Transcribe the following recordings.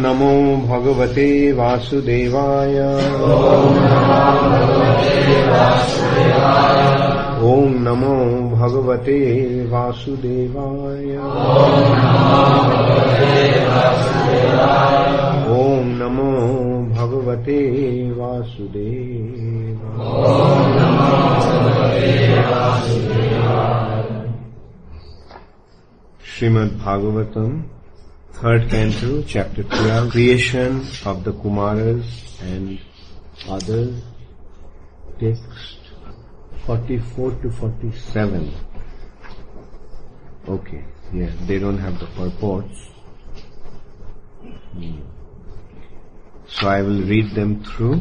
नमो भगवते वासुदेवाय। ओम नमो भगवते वासुदेवाय। ओम नमो भगवते वासुदेवाय। Srimad Bhagavatam, 3rd Canto, Chapter 12, Creation of the Kumaras and others, text 44 to 47. Okay, yeah, they don't have the purports. So I will read them through.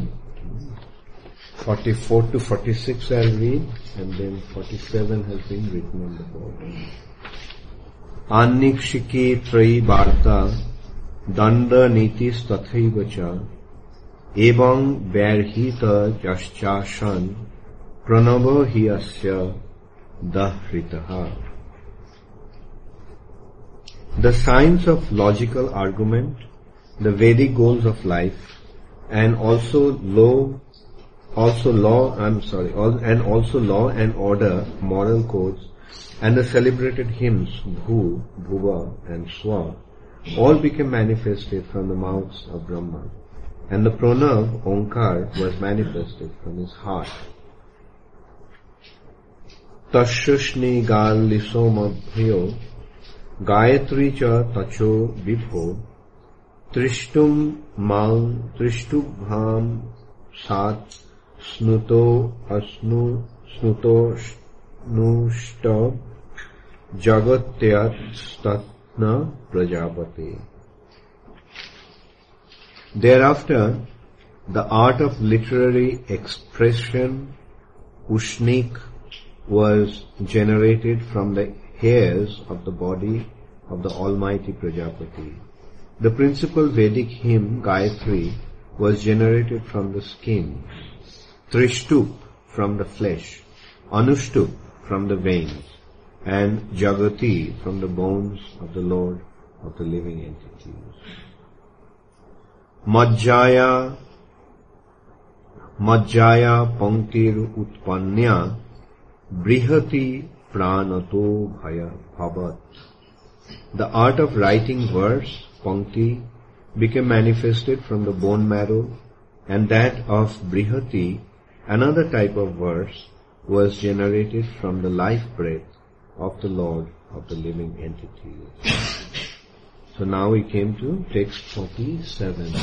44 to 46 I'll read, and then 47 has been written on the board. Annikshiki trayi varta danda nitis tathaiva cha evang berhita jaschashan pranava hi asya dahritaha. The science of logical argument, the Vedic goals of life, and also law and order, moral codes, and the celebrated hymns Bhu, Bhuva and Swa all became manifested from the mouths of Brahma, and the Pranav, Onkar, was manifested from his heart. Tashushni gal lisomabhyo Gayatri cha tacho vibho Trishtum mang Trishtubham sat snuto nushta jagatyat statna prajapati. Thereafter, the art of literary expression, Ushnik, was generated from the hairs of the body of the Almighty Prajapati. The principal Vedic hymn, Gayatri, was generated from the skin, Trishtup from the flesh, Anushtup from the veins, and Jagati from the bones of the Lord of the living entities. Majjaya panktir utpanya brihati pranato bhaya bhavat. The art of writing verse, pankti, became manifested from the bone marrow, and that of brihati, another type of verse, was generated from the life breath of the Lord of the living entities. So now we came to text 47.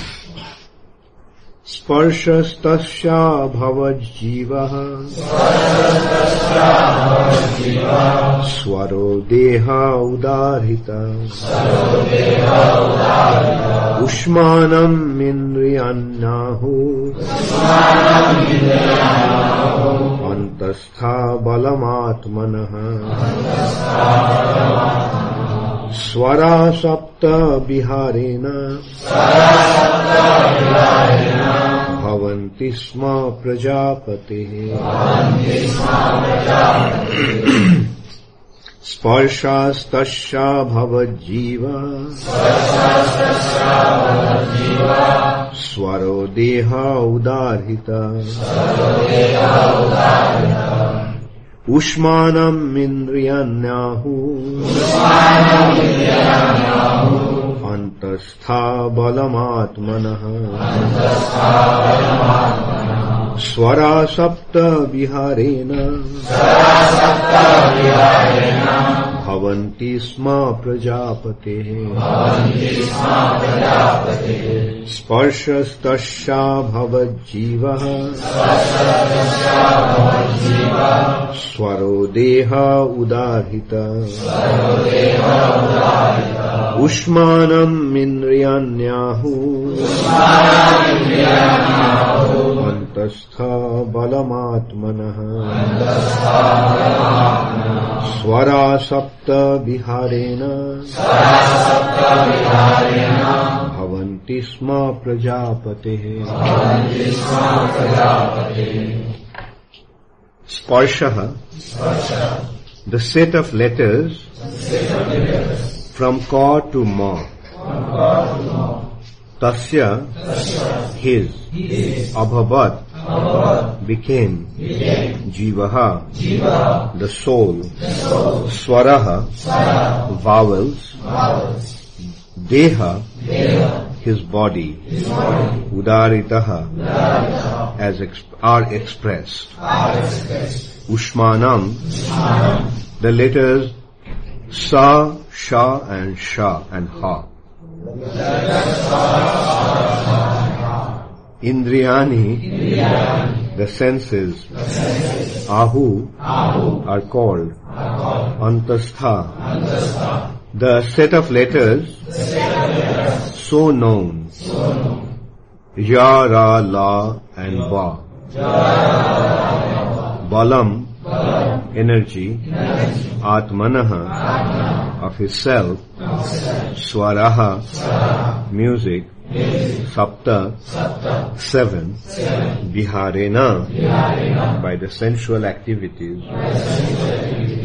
Sparshastasya bhavad jivaha swaro deha udarhita ushmanam indriyannahu antastha balamatmanaha swara sapta biharena bhavanti sma prajapatihi. Sparshastasya bhavajiva swaro deha udarhita ushmanam indriyannahu antastha balamatmanaha swara sapta viharena bhavanti sma prajapatihi. Sparshastasya bhavajiva swaro deha udarhita ushmanam indriyannahu antastha balamatmanaha swara sapta viharena bhavanti sma prajapatihi. Sparshaha, the set of letters from Ka to Ma. Tasya, his. Abhavat, became. Jivaha, the soul. Swaraha, vowels. Deha, his body. Udaritaha, are expressed. Ushmanam, the letters Sa, Sha and Sha and Ha. Indriyani, the senses. Ahu, are called. Antastha, the set of letters so known. Ya, Ra, La and Ba. Balam, energy. Atmanaha, of his self. Swaraha, music. Sapta, 7. Viharena, by the sensual activities.